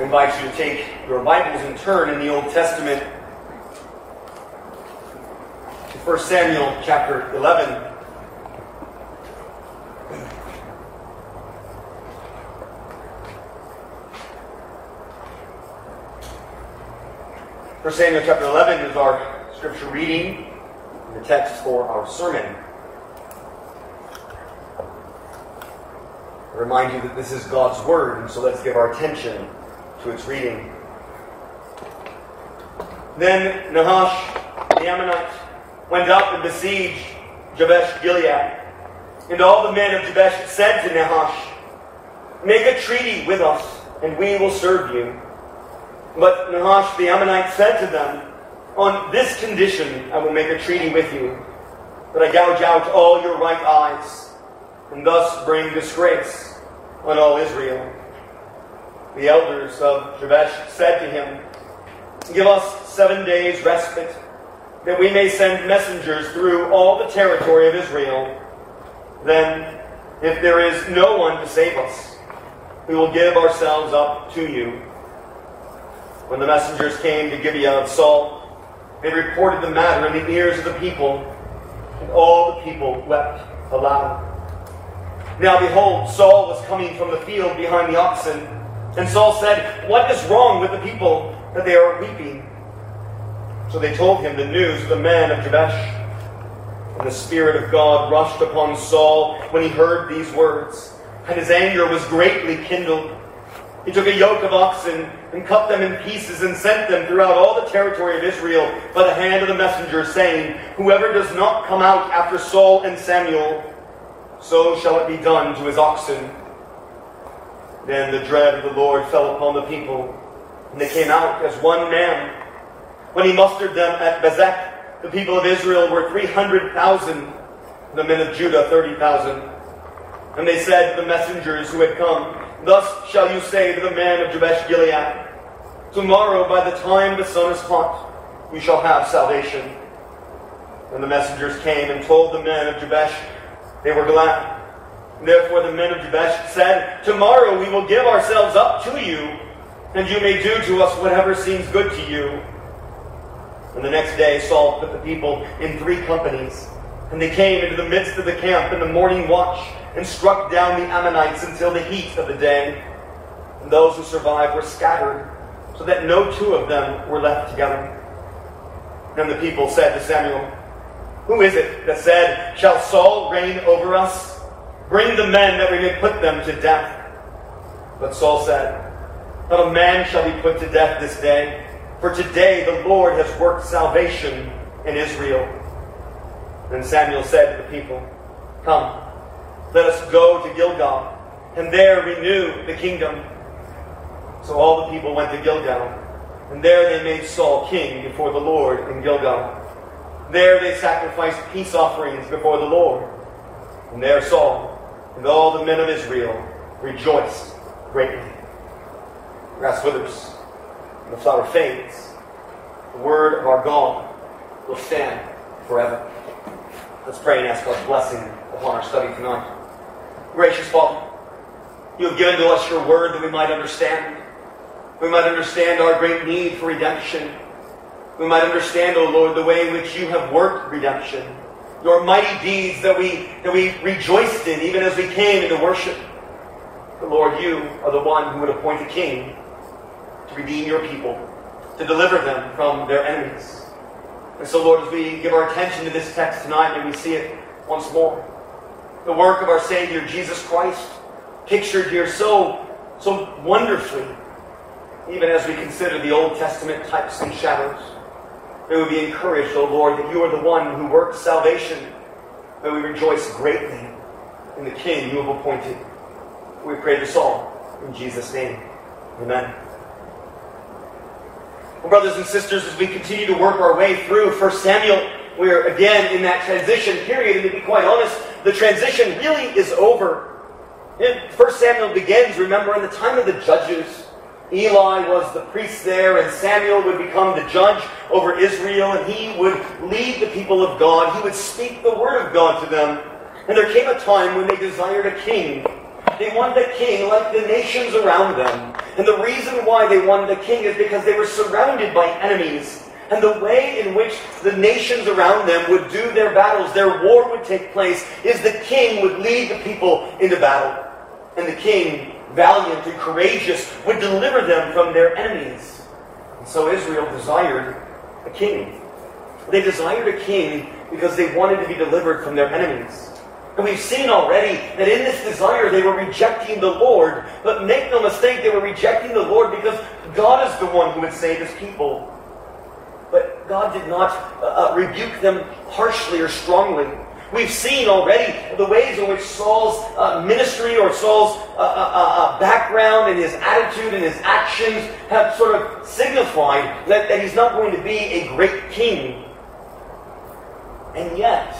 invite you to take your Bibles and turn in the Old Testament to 1 Samuel chapter 11. First Samuel chapter 11 is our scripture reading, and the text for our sermon. I remind you that this is God's Word, and so let's give our attention to its reading. Then Nahash the Ammonite went up and besieged Jabesh Gilead. And all the men of Jabesh said to Nahash, "Make a treaty with us, and we will serve you." But Nahash the Ammonite said to them, "On this condition I will make a treaty with you, that I gouge out all your right eyes, and thus bring disgrace on all Israel." The elders of Jabesh said to him, "Give us 7 days' respite, that we may send messengers through all the territory of Israel. Then, if there is no one to save us, we will give ourselves up to you." When the messengers came to Gibeah of Saul, they reported the matter in the ears of the people, and all the people wept aloud. Now behold, Saul was coming from the field behind the oxen, and Saul said, "What is wrong with the people that they are weeping?" So they told him the news of the men of Jabesh. And the Spirit of God rushed upon Saul when he heard these words, and his anger was greatly kindled. He took a yoke of oxen and cut them in pieces and sent them throughout all the territory of Israel by the hand of the messenger, saying, "Whoever does not come out after Saul and Samuel, so shall it be done to his oxen." Then the dread of the Lord fell upon the people, and they came out as one man. When he mustered them at Bezek, the people of Israel were 300,000, the men of Judah 30,000. And they said to the messengers who had come, "Thus shall you say to the man of Jabesh Gilead, tomorrow by the time the sun is hot, you shall have salvation." And the messengers came and told the men of Jabesh. They were glad. Therefore the men of Jabesh said, "Tomorrow we will give ourselves up to you, and you may do to us whatever seems good to you." And the next day Saul put the people in 3 companies, and they came into the midst of the camp in the morning watch, and struck down the Ammonites until the heat of the day. And those who survived were scattered, so that no 2 of them were left together. Then the people said to Samuel, "Who is it that said, 'Shall Saul reign over us? Bring the men that we may put them to death.' But Saul said, 'Not a man shall be put to death this day, for today the Lord has worked salvation in Israel.' Then Samuel said to the people, 'Come, let us go to Gilgal, and there renew the kingdom.' So all the people went to Gilgal, and there they made Saul king before the Lord in Gilgal. There they sacrificed peace offerings before the Lord. And there Saul and all the men of Israel rejoiced greatly." The grass withers, and the flower fades. The word of our God will stand forever. Let's pray and ask God's blessing upon our study tonight. Gracious Father, you have given to us your word that we might understand. We might understand our great need for redemption. We might understand, O Lord, the way in which you have worked redemption. Your mighty deeds that we rejoiced in even as we came into worship. But Lord, you are the one who would appoint a king to redeem your people, to deliver them from their enemies. And so, Lord, as we give our attention to this text tonight, may we see it once more. The work of our Savior, Jesus Christ, pictured here so wonderfully, even as we consider the Old Testament types and shadows. May we be encouraged, O Lord, that you are the one who works salvation. May we rejoice greatly in the King you have appointed. We pray this all in Jesus' name. Amen. Well, brothers and sisters, as we continue to work our way through 1 Samuel, we're again in that transition period, and to be quite honest, the transition really is over. 1 Samuel begins, remember, in the time of the judges. Eli was the priest there, and Samuel would become the judge over Israel, and he would lead the people of God. He would speak the word of God to them. And there came a time when they desired a king. They wanted a king like the nations around them. And the reason why they wanted a king is because they were surrounded by enemies. And the way in which the nations around them would do their battles, their war would take place, is the king would lead the people into battle. And the king, valiant and courageous, would deliver them from their enemies. And so Israel desired a king. They desired a king because they wanted to be delivered from their enemies. And we've seen already that in this desire they were rejecting the Lord. But make no mistake, they were rejecting the Lord because God is the one who would save His people. But God did not rebuke them harshly or strongly. We've seen already the ways in which Saul's ministry or Saul's background and his attitude and his actions have sort of signified that he's not going to be a great king. And yet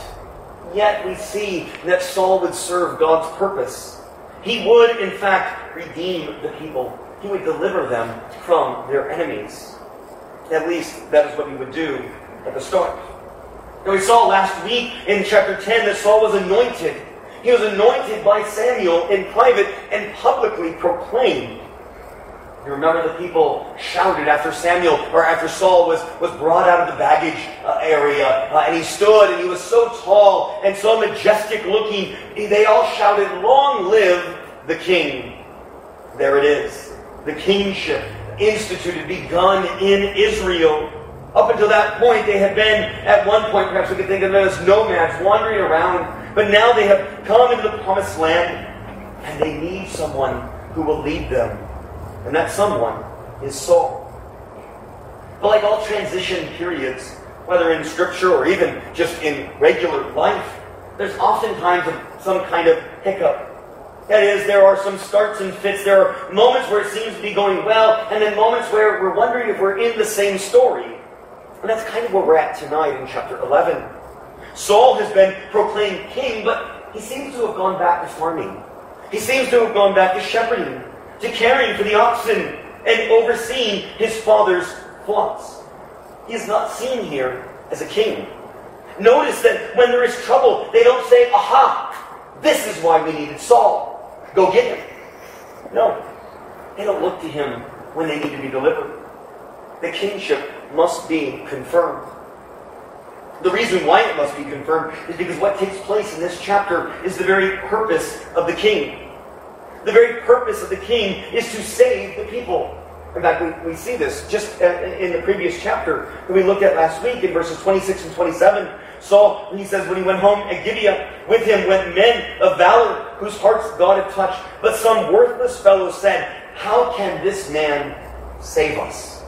we see that Saul would serve God's purpose. He would, in fact, redeem the people. He would deliver them from their enemies. At least that is what he would do at the start. Now we saw last week in chapter 10 that Saul was anointed. He was anointed by Samuel in private and publicly proclaimed. You remember the people shouted after Saul was brought out of the baggage area, and he stood, and he was so tall and so majestic looking. They all shouted, "Long live the king!" There it is, the kingship instituted, begun in Israel. Up until that point, they had been, at one point, perhaps we could think of them as nomads wandering around, but now they have come into the promised land, and they need someone who will lead them. And that someone is Saul. But like all transition periods, whether in Scripture or even just in regular life, there's oftentimes some kind of hiccup. That is, there are some starts and fits. There are moments where it seems to be going well, and then moments where we're wondering if we're in the same story. And that's kind of where we're at tonight in chapter 11. Saul has been proclaimed king, but he seems to have gone back to farming. He seems to have gone back to shepherding, to caring for the oxen, and overseeing his father's flocks. He is not seen here as a king. Notice that when there is trouble, they don't say, "Aha, this is why we needed Saul. Go get him." No, they don't look to him when they need to be delivered. The kingship must be confirmed. The reason why it must be confirmed is because what takes place in this chapter is the very purpose of the king. The very purpose of the king is to save the people. In fact, we see this just in the previous chapter that we looked at last week in verses 26 and 27. Saul, he says, when he went home at Gibeah, with him went men of valor whose hearts God had touched. But some worthless fellows said, "How can this man save us?"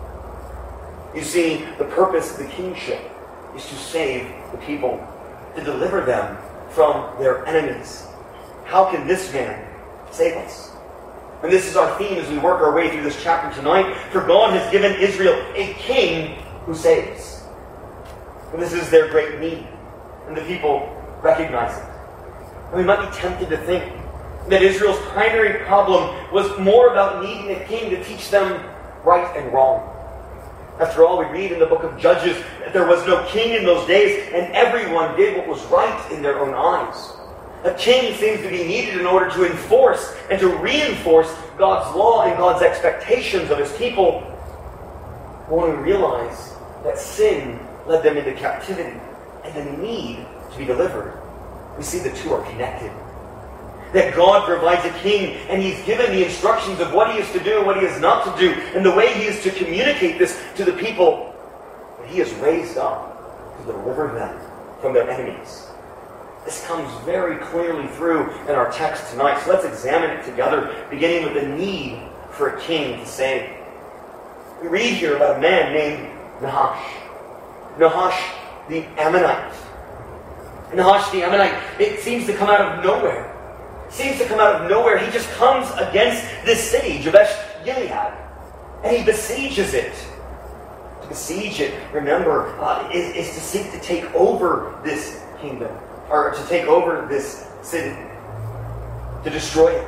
You see, the purpose of the kingship is to save the people, to deliver them from their enemies. How can this man save us? And this is our theme as we work our way through this chapter tonight. For God has given Israel a king who saves. And this is their great need. And the people recognize it. And we might be tempted to think that Israel's primary problem was more about needing a king to teach them right and wrong. After all, we read in the book of Judges that there was no king in those days, and everyone did what was right in their own eyes. A king seems to be needed in order to enforce and to reinforce God's law and God's expectations of His people. But when we realize that sin led them into captivity and the need to be delivered, we see the two are connected. That God provides a king, and He's given the instructions of what He is to do and what He is not to do, and the way He is to communicate this to the people. But He is raised up to deliver them from their enemies. This comes very clearly through in our text tonight. So let's examine it together, beginning with the need for a king to save. We read here about a man named Nahash. Nahash the Ammonite. Nahash the Ammonite, it seems to come out of nowhere. He just comes against this city, Jabesh Gilead, and he besieges it. To besiege it, remember, is to seek to take over this kingdom, or to take over this city, to destroy it.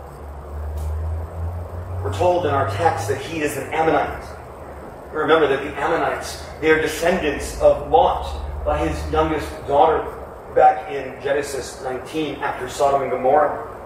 We're told in our text that he is an Ammonite. Remember that the Ammonites, they are descendants of Lot by his youngest daughter, back in Genesis 19 after Sodom and Gomorrah.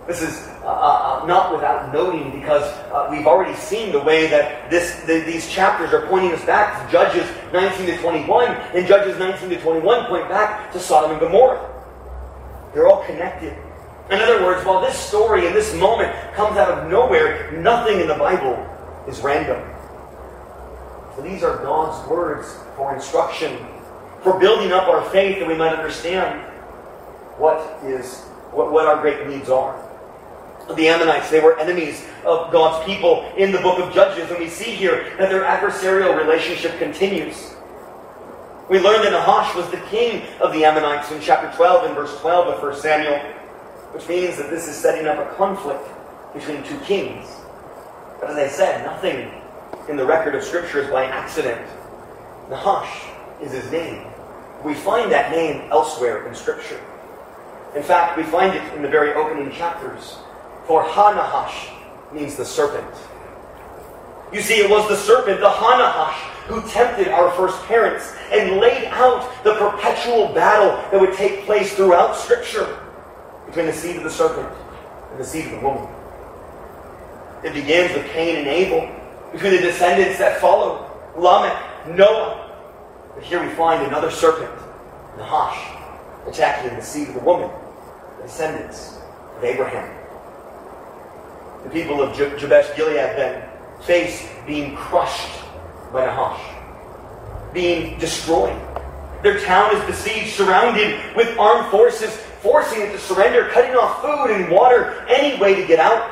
This is not without noting, because we've already seen the way that these chapters are pointing us back to Judges 19 to 21, and Judges 19 to 21 point back to Sodom and Gomorrah. They're all connected. In other words, while this story and this moment comes out of nowhere, nothing in the Bible is random. So these are God's words for instruction, for building up our faith, that we might understand what our great needs are. The Ammonites, they were enemies of God's people in the book of Judges, and we see here that their adversarial relationship continues. We learn that Nahash was the king of the Ammonites in chapter 12 and verse 12 of 1 Samuel, which means that this is setting up a conflict between two kings. But as I said, nothing in the record of Scripture is by accident. Nahash is his name. We find that name elsewhere in Scripture. In fact, we find it in the very opening chapters. For Ha-Nahash means the serpent. You see, it was the serpent, the Ha-Nahash, who tempted our first parents and laid out the perpetual battle that would take place throughout Scripture between the seed of the serpent and the seed of the woman. It begins with Cain and Abel, between the descendants that followed, Lamech, Noah. But here we find another serpent, Nahash, attacking the seed of the woman, the descendants of Abraham. The people of Jabesh Gilead then face being crushed by Nahash, being destroyed. Their town is besieged, surrounded with armed forces, forcing it to surrender, cutting off food and water, any way to get out.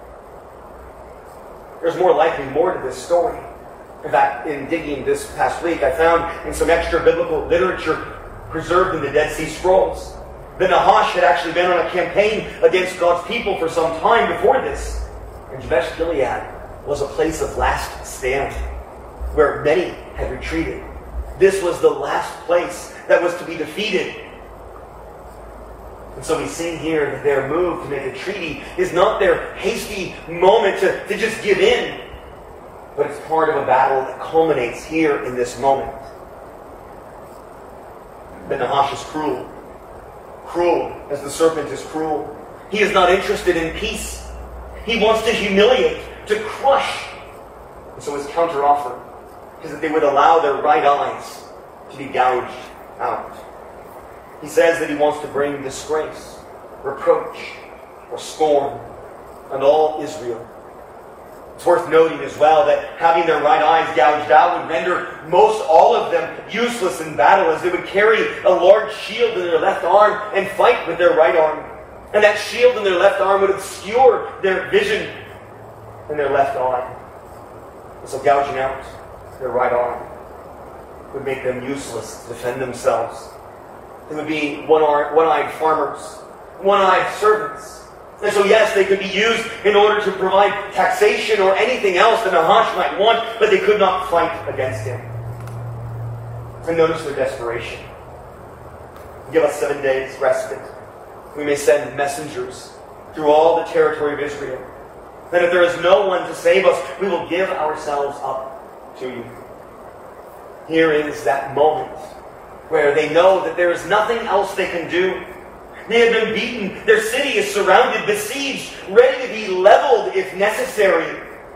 There's likely more to this story. In fact, in digging this past week, I found in some extra biblical literature preserved in the Dead Sea Scrolls that Nahash had actually been on a campaign against God's people for some time before this. And Jabesh Gilead was a place of last stand, where many had retreated. This was the last place that was to be defeated. And so we see here that their move to make a treaty is not their hasty moment to just give in, but it's part of a battle that culminates here in this moment. But Nahash is cruel. Cruel as the serpent is cruel. He is not interested in peace. He wants to humiliate, to crush. And so his counteroffer is that they would allow their right eyes to be gouged out. He says that he wants to bring disgrace, reproach, or scorn on all Israel. It's worth noting as well that having their right eyes gouged out would render most all of them useless in battle, as they would carry a large shield in their left arm and fight with their right arm. And that shield in their left arm would obscure their vision in their left eye. And so gouging out their right arm would make them useless to defend themselves. They would be one-eyed farmers, one-eyed servants. And so yes, they could be used in order to provide taxation or anything else that Nahash might want, but they could not fight against him. And notice their desperation. Give us 7 days respite. We may send messengers through all the territory of Israel. Then if there is no one to save us, we will give ourselves up to you. Here is that moment where they know that there is nothing else they can do. They have been beaten. Their city is surrounded, besieged, ready to be leveled if necessary.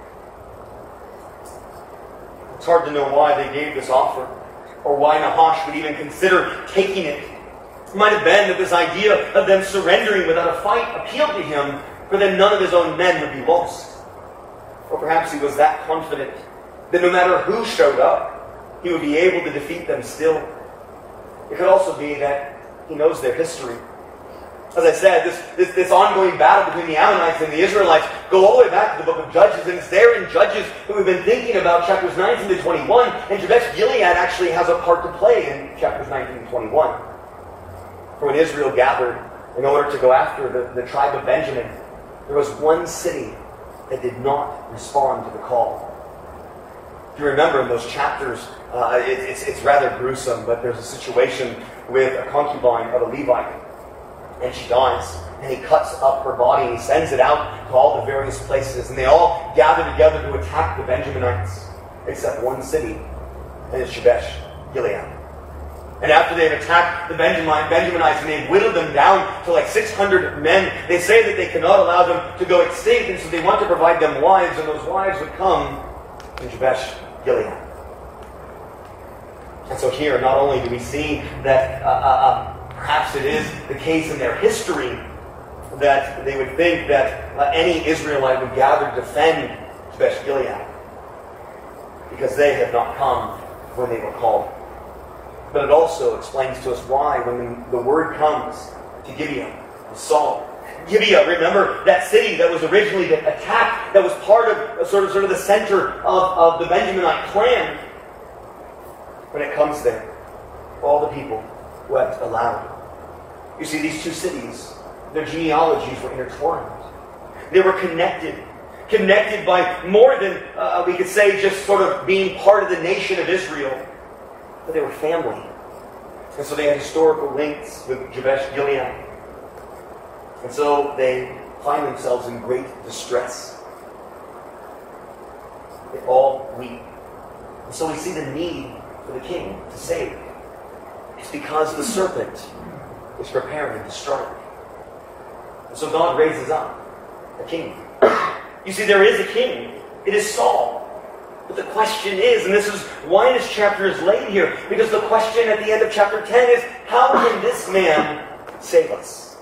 It's hard to know why they gave this offer, or why Nahash would even consider taking it. It might have been that this idea of them surrendering without a fight appealed to him, for then none of his own men would be lost. Or perhaps he was that confident that no matter who showed up, he would be able to defeat them still. It could also be that he knows their history. As I said, this ongoing battle between the Ammonites and the Israelites go all the way back to the book of Judges, and it's there in Judges that we've been thinking about chapters 19 to 21, and Jabesh Gilead actually has a part to play in chapters 19 and 21. For when Israel gathered in order to go after the tribe of Benjamin, there was one city that did not respond to the call. If you remember in those chapters, it's rather gruesome, but there's a situation with a concubine of a Levite, and she dies, and he cuts up her body, and he sends it out to all the various places, and they all gather together to attack the Benjaminites, except one city, and it's Jabesh Gilead. And after they had attacked the Benjaminites and they had whittled them down to like 600 men, they say that they cannot allow them to go extinct, and so they want to provide them wives, and those wives would come to Jabesh Gilead. And so here, not only do we see that perhaps it is the case in their history that they would think that any Israelite would gather to defend Jabesh Gilead, because they had not come when they were called. But it also explains to us why, when the word comes to Gibeah, to Saul. Gibeah, remember that city that was originally attacked, that was part of sort of the center of the Benjaminite clan. When it comes there, all the people wept aloud. You see, these two cities, their genealogies were intertwined. They were connected by more than, we could say, just sort of being part of the nation of Israel. But they were family. And so they had historical links with Jabesh Gilead. And so they find themselves in great distress. They all weep. And so we see the need for the king to save. It's because the serpent is preparing to strike. And so God raises up a king. You see, there is a king. It is Saul. But the question is, and this is why this chapter is laid here, because the question at the end of chapter 10 is, how can this man save us?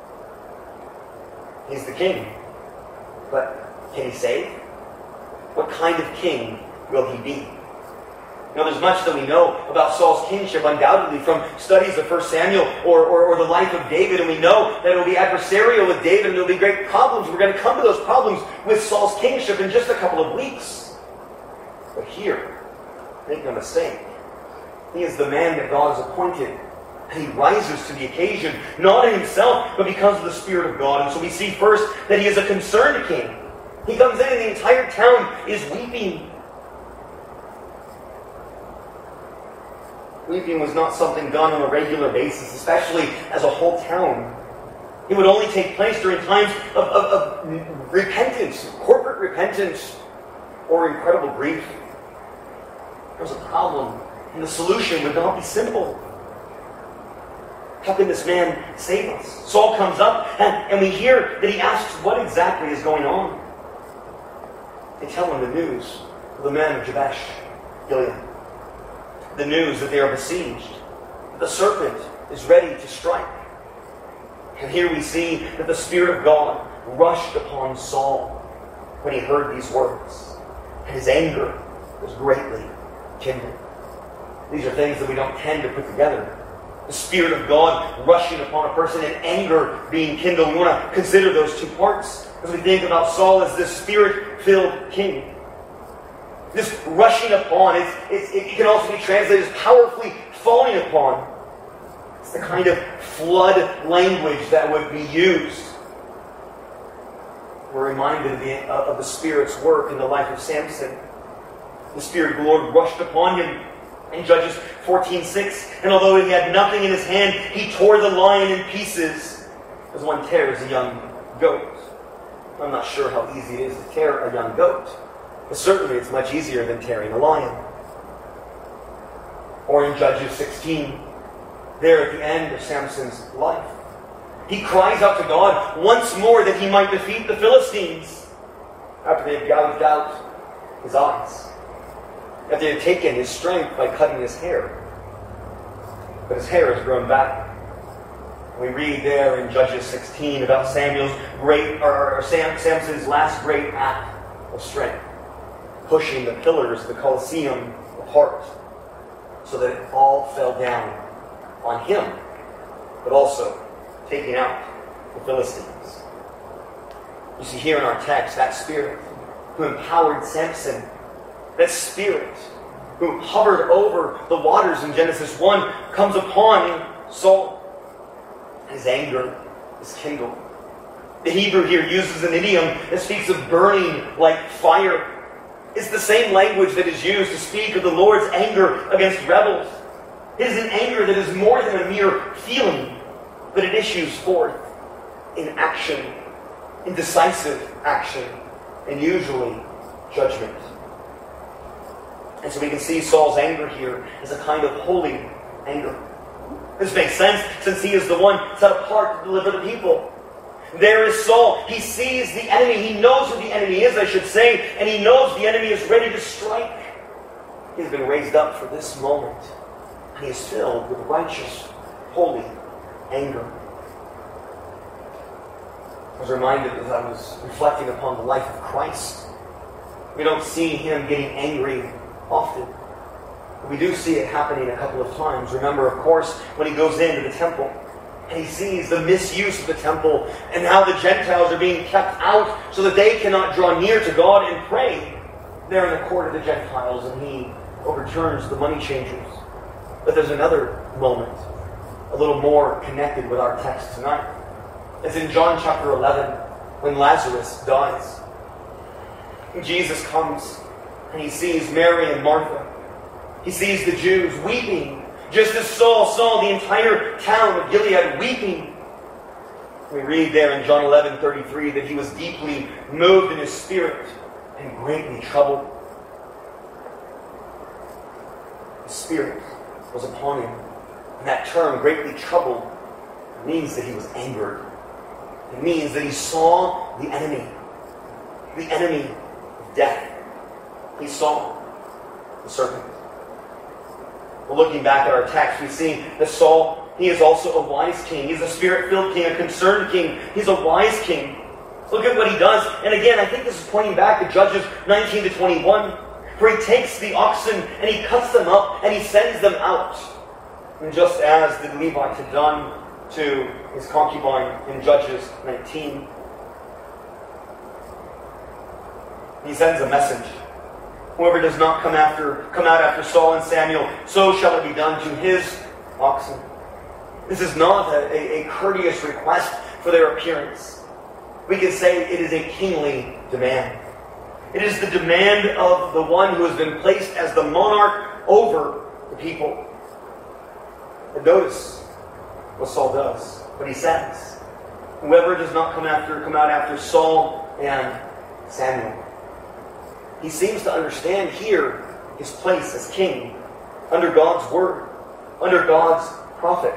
He's the king. But can he save? What kind of king will he be? You know, there's much that we know about Saul's kingship, undoubtedly, from studies of 1 Samuel or the life of David, and we know that it will be adversarial with David, and there will be great problems. We're going to come to those problems with Saul's kingship in just a couple of weeks. But here, make no mistake, he is the man that God has appointed, and he rises to the occasion, not in himself, but because of the Spirit of God. And so we see first that he is a concerned king. He comes in and the entire town is weeping. Weeping was not something done on a regular basis, especially as a whole town. It would only take place during times of repentance, corporate repentance, or incredible grief. There was a problem, and the solution would not be simple. How can this man save us? Saul comes up, and we hear that he asks what exactly is going on. They tell him the news of the men of Jabesh Gilead. The news that they are besieged. The serpent is ready to strike. And here we see that the Spirit of God rushed upon Saul when he heard these words. And his anger was greatly kindled. These are things that we don't tend to put together. The Spirit of God rushing upon a person and anger being kindled. We want to consider those two parts as we think about Saul as this Spirit-filled king. This rushing upon, it can also be translated as powerfully falling upon. It's the kind of flood language that would be used. We're reminded of the Spirit's work in the life of Samson. The Spirit of the Lord rushed upon him in Judges 14:6. And although he had nothing in his hand, he tore the lion in pieces as one tears a young goat. I'm not sure how easy it is to tear a young goat, but certainly it's much easier than tearing a lion. Or in Judges 16, there at the end of Samson's life, he cries out to God once more that he might defeat the Philistines after they had gouged out his eyes, after they had taken his strength by cutting his hair. But his hair has grown back. We read there in Judges 16 about Samson's last great act of strength, pushing the pillars of the Colosseum apart so that it all fell down on him, but also taking out the Philistines. You see here in our text, that Spirit who empowered Samson, that Spirit who hovered over the waters in Genesis 1, comes upon Saul. His anger is kindled. The Hebrew here uses an idiom that speaks of burning like fire. It's the same language that is used to speak of the Lord's anger against rebels. It is an anger that is more than a mere feeling, but it issues forth in action, in decisive action, and usually judgment. And so we can see Saul's anger here as a kind of holy anger. This makes sense since he is the one set apart to deliver the people. There is Saul. He sees the enemy. He knows who the enemy is, I should say, and he knows the enemy is ready to strike. He has been raised up for this moment, and he is filled with righteous, holy anger. I was reminded as I was reflecting upon the life of Christ. We don't see him getting angry often. We do see it happening a couple of times. Remember, of course, when he goes into the temple and he sees the misuse of the temple and how the Gentiles are being kept out so that they cannot draw near to God and pray there in the court of the Gentiles, and he overturns the money changers. But there's another moment, a little more connected with our text tonight. It's in John chapter 11, when Lazarus dies. Jesus comes and he sees Mary and Martha. He sees the Jews weeping, just as Saul saw the entire town of Gilead weeping. We read there in John 11:33 that he was deeply moved in his spirit and greatly troubled. The Spirit was upon him. And that term, greatly troubled, means that he was angered. It means that he saw the enemy of death. He saw the serpent. Well, looking back at our text, we see that Saul, he is also a wise king. He's a spirit-filled king, a concerned king. He's a wise king. Look at what he does. And again, I think this is pointing back to Judges 19 to 21, where he takes the oxen and he cuts them up and he sends them out. And just as the Levite had done to his concubine in Judges 19, he sends a message. Whoever does not come out after Saul and Samuel, so shall it be done to his oxen. This is not a courteous request for their appearance. We can say it is a kingly demand. It is the demand of the one who has been placed as the monarch over the people. And notice what Saul does, what he says. Whoever does not come out after Saul and Samuel. He seems to understand here his place as king, under God's word, under God's prophet.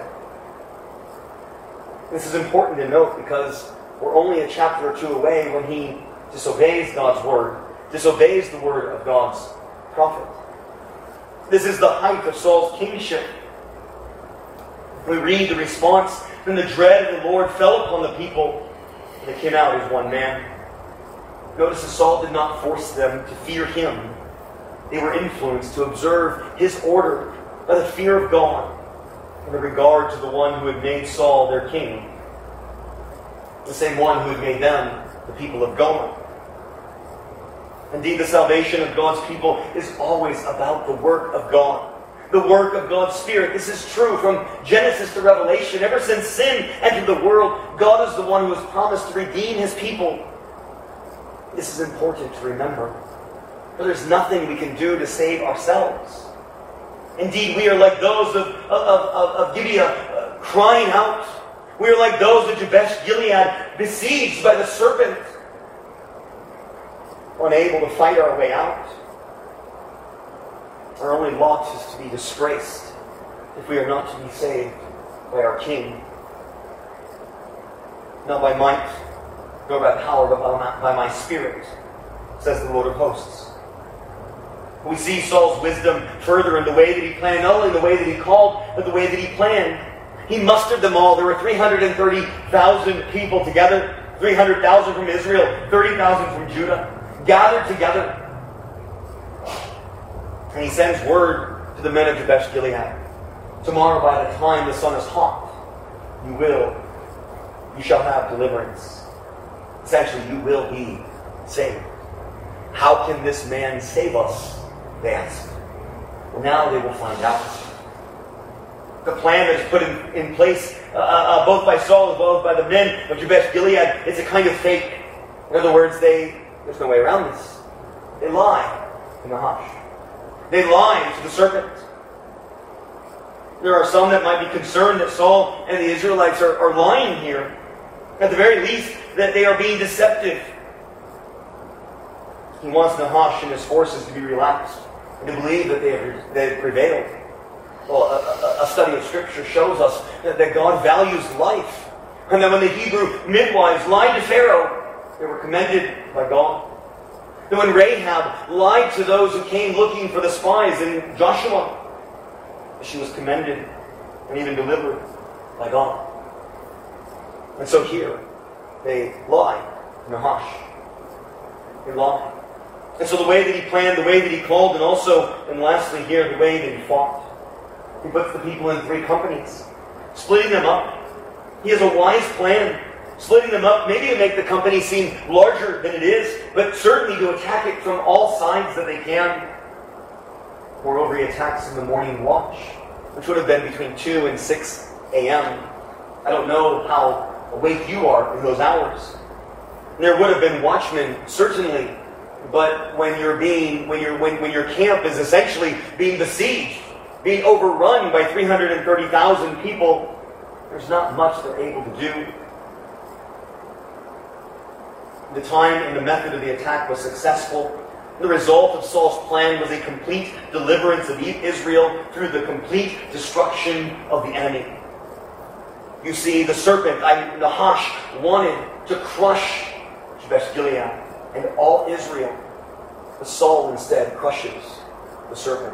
This is important to note because we're only a chapter or two away when he disobeys God's word, disobeys the word of God's prophet. This is the height of Saul's kingship. We read the response, then the dread of the Lord fell upon the people, and they came out as one man. Notice that Saul did not force them to fear him. They were influenced to observe his order by the fear of God and the regard to the one who had made Saul their king, the same one who had made them the people of God. Indeed, the salvation of God's people is always about the work of God, the work of God's Spirit. This is true from Genesis to Revelation. Ever since sin entered the world, God is the one who has promised to redeem his people. This is important to remember. For there's nothing we can do to save ourselves. Indeed, we are like those of Gibeah crying out. We are like those of Jabesh Gilead besieged by the serpent, unable to fight our way out. Our only lot is to be disgraced if we are not to be saved by our King. Not by might, nor by power, but by my Spirit, says the Lord of hosts. We see Saul's wisdom further in the way that he planned, not only the way that he called, but the way that he planned. He mustered them all. There were 330,000 people together, 300,000 from Israel, 30,000 from Judah, gathered together. And he sends word to the men of Jabesh Gilead. Tomorrow, by the time the sun is hot, you shall have deliverance. Essentially, you will be saved. How can this man save us? They asked. Well, now they will find out. The plan that is put in place both by Saul as well as by the men of Jabesh Gilead is a kind of fake. In other words, there's no way around this. They lie in the hush. They lie to the serpent. There are some that might be concerned that Saul and the Israelites are lying here. At the very least, that they are being deceptive. He wants Nahash and his forces to be relaxed and to believe that they have prevailed. Well, a study of Scripture shows us that God values life. And that when the Hebrew midwives lied to Pharaoh, they were commended by God. That when Rahab lied to those who came looking for the spies in Joshua, she was commended and even delivered by God. And so here, they lie. Nahash. They lie. And so the way that he planned, the way that he called, and also, and lastly here, the way that he fought. He puts the people in 3 companies, splitting them up. He has a wise plan, splitting them up, maybe to make the company seem larger than it is, but certainly to attack it from all sides that they can. Moreover, he attacks in the morning watch, which would have been between 2 and 6 a.m. I don't know how awake you are in those hours. And there would have been watchmen, certainly, but when your camp is essentially being besieged, being overrun by 330,000 people, there's not much they're able to do. The time and the method of the attack was successful. The result of Saul's plan was a complete deliverance of Israel through the complete destruction of the enemy. You see, the serpent, Nahash, wanted to crush Jabesh Gilead and all Israel. But Saul instead crushes the serpent.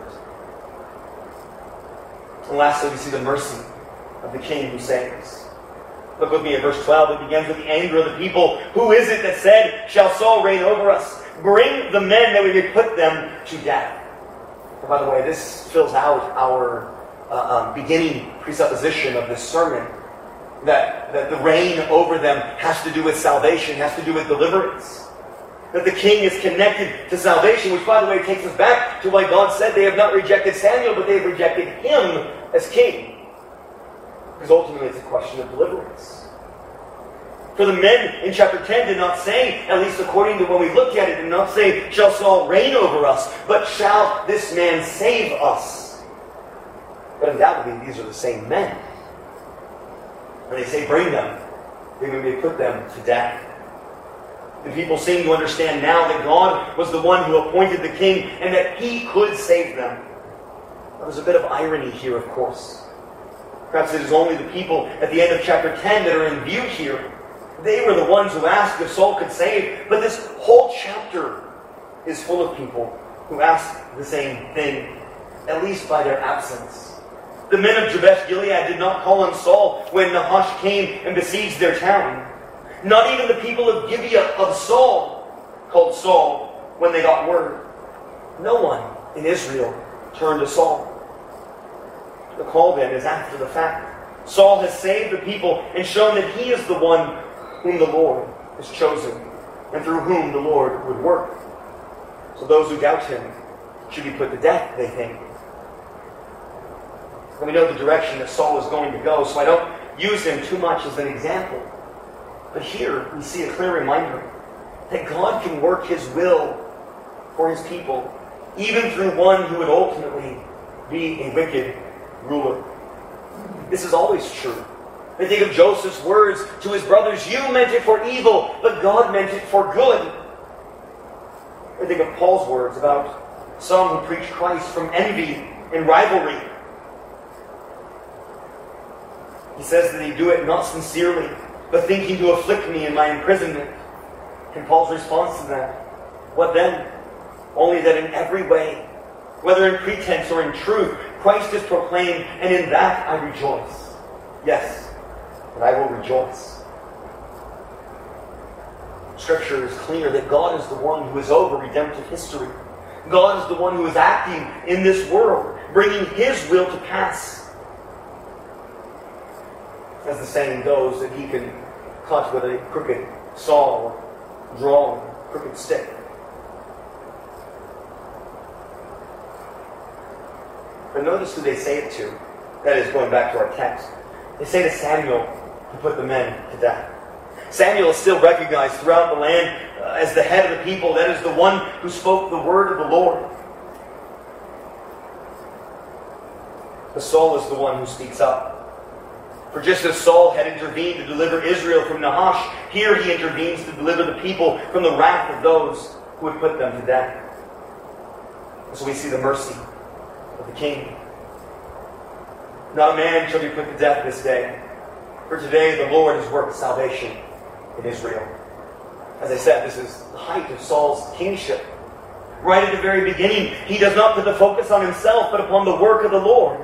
And lastly, we see the mercy of the king who saves. Look with me at verse 12. It begins with the anger of the people. Who is it that said, "Shall Saul reign over us? Bring the men that we may put them to death." And by the way, this fills out our beginning presupposition of this sermon. That the reign over them has to do with salvation, has to do with deliverance. That the king is connected to salvation, which, by the way, takes us back to why God said they have not rejected Samuel, but they have rejected him as king. Because ultimately it's a question of deliverance. For the men in chapter 10 did not say, at least according to when we looked at it, did not say, "Shall Saul reign over us?" but "Shall this man save us?" But undoubtedly these are the same men. When they say bring them, they may put them to death. The people seem to understand now that God was the one who appointed the king and that he could save them. There's a bit of irony here, of course. Perhaps it is only the people at the end of chapter 10 that are in view here. They were the ones who asked if Saul could save, but this whole chapter is full of people who ask the same thing, at least by their absence. The men of Jabesh Gilead did not call on Saul when Nahash came and besieged their town. Not even the people of Gibeah of Saul called Saul when they got word. No one in Israel turned to Saul. The call then is after the fact. Saul has saved the people and shown that he is the one whom the Lord has chosen and through whom the Lord would work. So those who doubt him should be put to death, they think. And we know the direction that Saul is going to go, so I don't use him too much as an example. But here we see a clear reminder that God can work his will for his people, even through one who would ultimately be a wicked ruler. This is always true. I think of Joseph's words to his brothers, "You meant it for evil, but God meant it for good." I think of Paul's words about some who preach Christ from envy and rivalry. He says that they do it not sincerely, but thinking to afflict me in my imprisonment. And Paul's response to that, what then? Only that in every way, whether in pretense or in truth, Christ is proclaimed, and in that I rejoice. Yes, and I will rejoice. Scripture is clear that God is the one who is over redemptive history. God is the one who is acting in this world, bringing his will to pass. As the saying goes, that he can cut with a crooked saw, draw a crooked stick. But notice who they say it to. That is, going back to our text. They say to Samuel to put the men to death. Samuel is still recognized throughout the land as the head of the people. That is the one who spoke the word of the Lord. But Saul is the one who speaks up. For just as Saul had intervened to deliver Israel from Nahash, here he intervenes to deliver the people from the wrath of those who would put them to death. So we see the mercy of the king. Not a man shall be put to death this day. For today the Lord has worked salvation in Israel. As I said, this is the height of Saul's kingship. Right at the very beginning, he does not put the focus on himself, but upon the work of the Lord.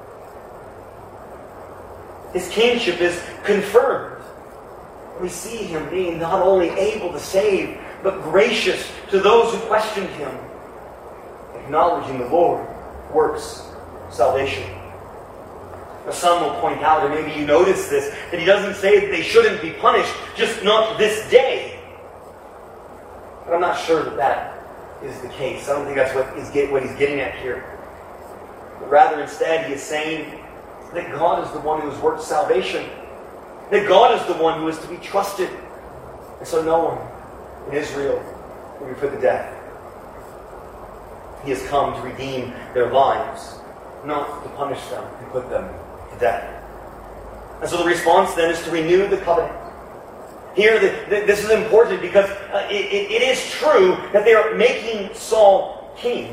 His kingship is confirmed. We see him being not only able to save, but gracious to those who questioned him. Acknowledging the Lord works salvation. Now, some will point out, or maybe you notice this, that he doesn't say that they shouldn't be punished, just not this day. But I'm not sure that is the case. I don't think that's what he's getting at here. But rather, instead, he is saying that God is the one who has worked salvation. That God is the one who is to be trusted. And so no one in Israel will be put to death. He has come to redeem their lives, not to punish them and put them to death. And so the response then is to renew the covenant. Here, this is important because it is true that they are making Saul king.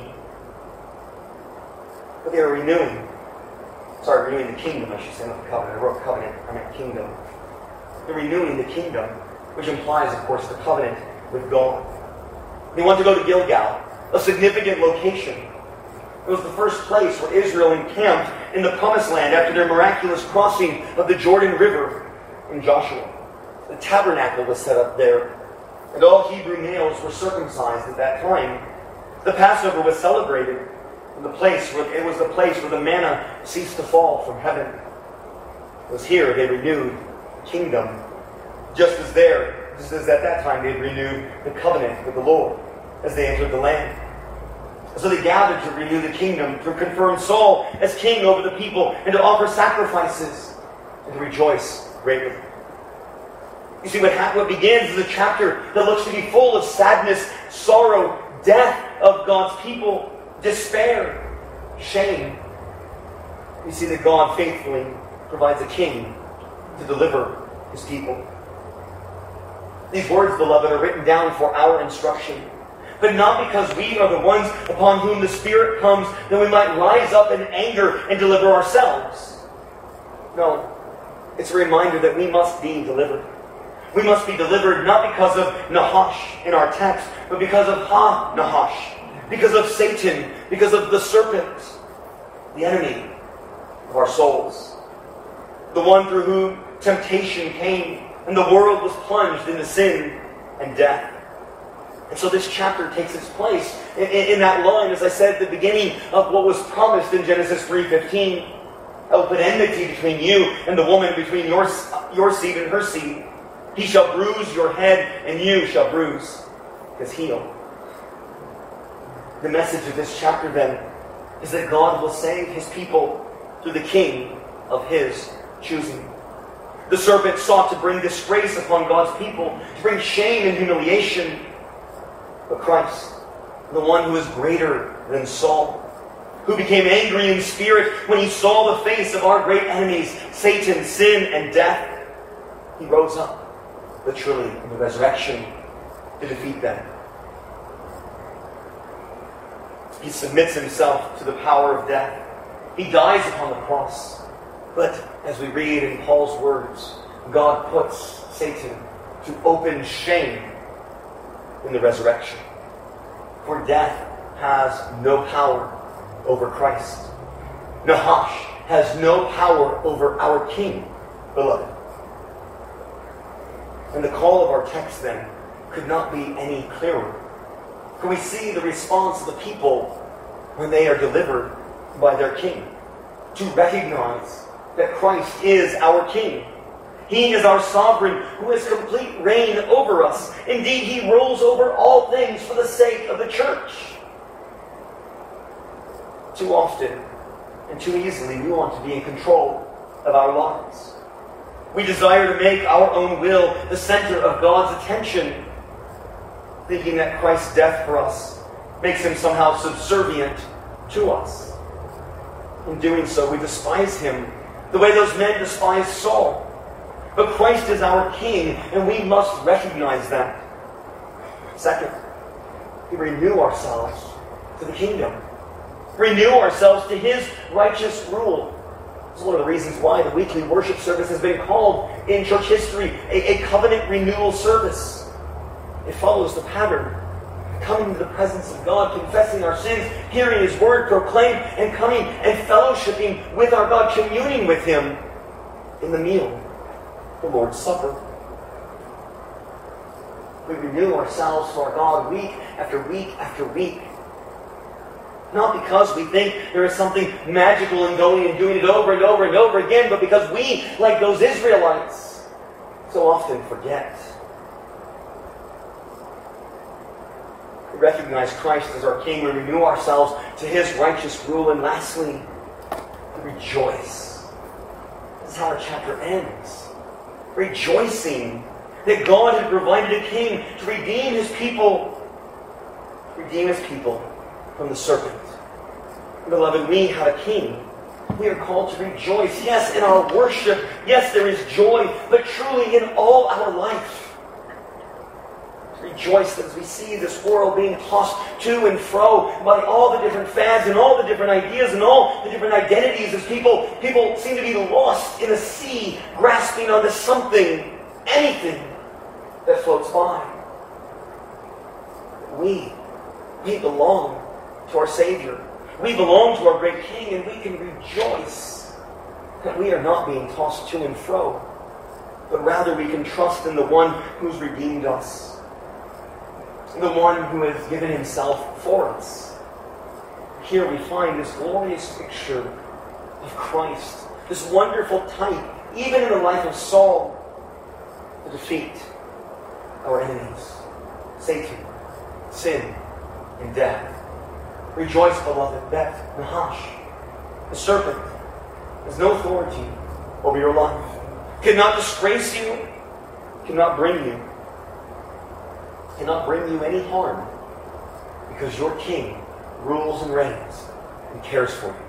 But they are renewing the kingdom, I should say, not the covenant. I wrote covenant, I meant kingdom. They're renewing the kingdom, which implies, of course, the covenant with God. They want to go to Gilgal, a significant location. It was the first place where Israel encamped in the Promised Land after their miraculous crossing of the Jordan River in Joshua. The tabernacle was set up there, and all Hebrew males were circumcised at that time. The Passover was celebrated in the place where the manna ceased to fall from heaven. It was here they renewed the kingdom, just as at that time they had renewed the covenant with the Lord as they entered the land. So they gathered to renew the kingdom, to confirm Saul as king over the people, and to offer sacrifices, and to rejoice greatly. You see, what begins is a chapter that looks to be full of sadness, sorrow, death of God's people, despair, shame. You see that God faithfully provides a king to deliver his people. These words, beloved, are written down for our instruction. But not because we are the ones upon whom the Spirit comes that we might rise up in anger and deliver ourselves. No, it's a reminder that we must be delivered. We must be delivered not because of Nahash in our text, but because of Ha-Nahash, because of Satan, because of the serpent, the enemy of our souls, the one through whom temptation came and the world was plunged into sin and death. And so this chapter takes its place in that line, as I said at the beginning, of what was promised in Genesis 3:15. I will put enmity between you and the woman, between your seed and her seed. He shall bruise your head, and you shall bruise his heel. The message of this chapter, then, is that God will save his people through the king of his choosing. The serpent sought to bring disgrace upon God's people, to bring shame and humiliation. But Christ, the one who is greater than Saul, who became angry in spirit when he saw the face of our great enemies, Satan, sin, and death, he rose up, literally, in the resurrection, to defeat them. He submits himself to the power of death. He dies upon the cross. But, as we read in Paul's words, God puts Satan to open shame in the resurrection. For death has no power over Christ. Nahash has no power over our King, beloved. And the call of our text, then, could not be any clearer. For we see the response of the people when they are delivered by their King, to recognize that Christ is our King. He is our sovereign who has complete reign over us. Indeed, he rules over all things for the sake of the church. Too often and too easily, we want to be in control of our lives. We desire to make our own will the center of God's attention, thinking that Christ's death for us makes him somehow subservient to us. In doing so, we despise him the way those men despised Saul. But Christ is our King, and we must recognize that. Second, we renew ourselves to the kingdom. Renew ourselves to his righteous rule. It's one of the reasons why the weekly worship service has been called in church history a covenant renewal service. It follows the pattern. Coming to the presence of God, confessing our sins, hearing His Word proclaimed, and coming and fellowshipping with our God, communing with Him in the meal, the Lord's Supper. We renew ourselves to our God week after week after week. Not because we think there is something magical in going and doing it over and over and over again, but because we, like those Israelites, so often forget. We recognize Christ as our King. We renew ourselves to His righteous rule. And lastly, we rejoice. This is how our chapter ends. Rejoicing that God had provided a King to redeem His people. Redeem His people from the serpent. Beloved, we have a King. We are called to rejoice. Yes, in our worship. Yes, there is joy. But truly in all our life. Rejoice as we see this world being tossed to and fro by all the different fads and all the different ideas and all the different identities as people seem to be lost in a sea, grasping onto something, anything that floats by. We belong to our Savior. We belong to our great King, and we can rejoice that we are not being tossed to and fro, but rather we can trust in the one who's redeemed us. The one who has given Himself for us. Here we find this glorious picture of Christ, this wonderful type, even in the life of Saul, to defeat our enemies, Satan, sin, and death. Rejoice, beloved, that Nahash, the serpent, has no authority over your life, cannot disgrace you, cannot bring you any harm, because your King rules and reigns and cares for you.